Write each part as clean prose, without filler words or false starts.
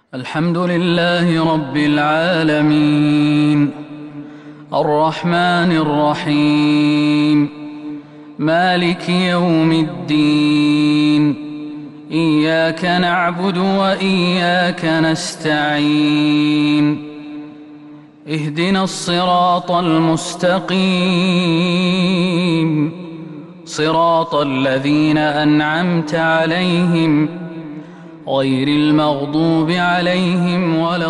الحمد لله رب العالمين الرحمن الرحيم مالك يوم الدين إياك نعبد وإياك نستعين اهدنا الصراط المستقيم صراط الذين أنعمت عليهم غير المغضوب عليهم ولا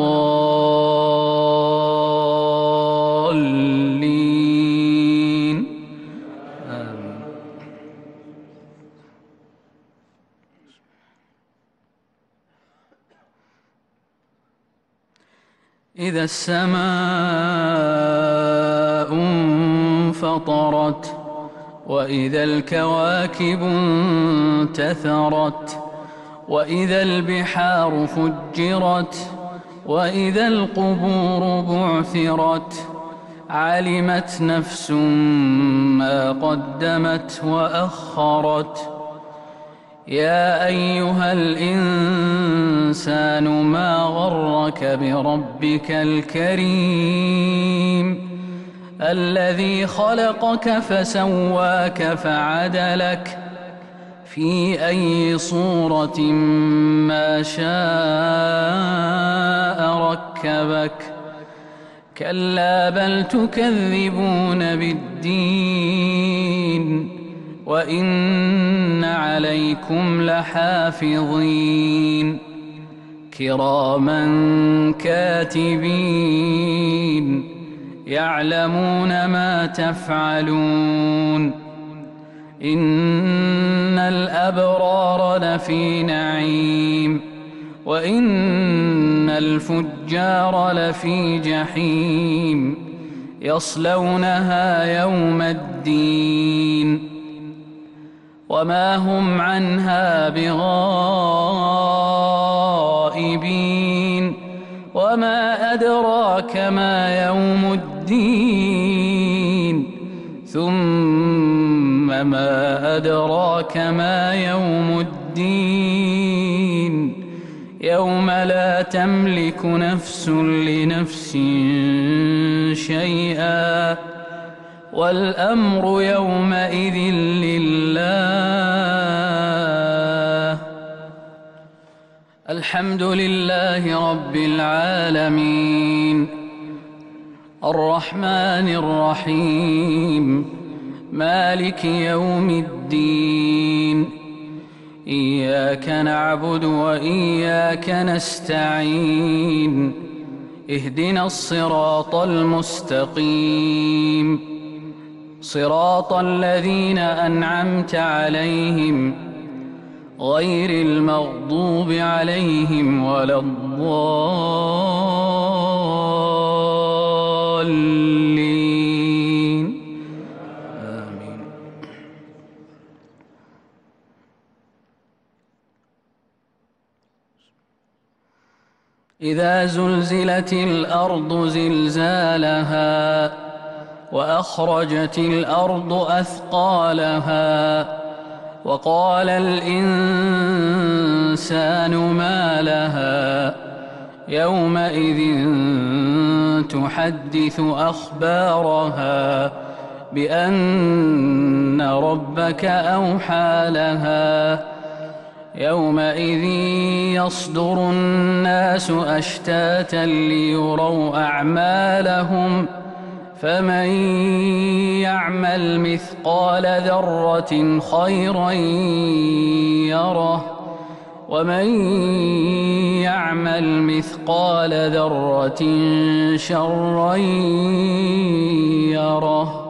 الضالين آمين. إذا السماء انفطرت وإذا الكواكب انتثرت وإذا البحار فجرت وإذا القبور بعثرت علمت نفس ما قدمت وأخرت يا أيها الإنسان ما غرك بربك الكريم الذي خلقك فسواك فعدلك في أي صورة ما شاء ركبك كلا بل تكذبون بالدين وإن عليكم لحافظين كراما كاتبين يعلمون ما تفعلون إن الأبرار لفي نعيم وإن الفجار لفي جحيم يصلونها يوم الدين وما هم عنها بغائبين وما أدراك ما يوم الدين ثم ما أدراك ما يوم الدين يوم لا تملك نفس لنفس شيئا والأمر يومئذ لله الحمد لله رب العالمين الرحمن الرحيم مالك يوم الدين إياك نعبد وإياك نستعين اهدنا الصراط المستقيم صراط الذين أنعمت عليهم غير المغضوب عليهم ولا الضالين آمين. إذا زلزلت الأرض زلزالها وأخرجت الأرض أثقالها وقال الإنسان ما لها يومئذ تحدث أخبارها بأن ربك أوحى لها يومئذ يصدر الناس أشتاتا ليروا أعمالهم فمن يعمل مثقال ذرة خيرا يره ومن يعمل مثقال ذرة شرا يره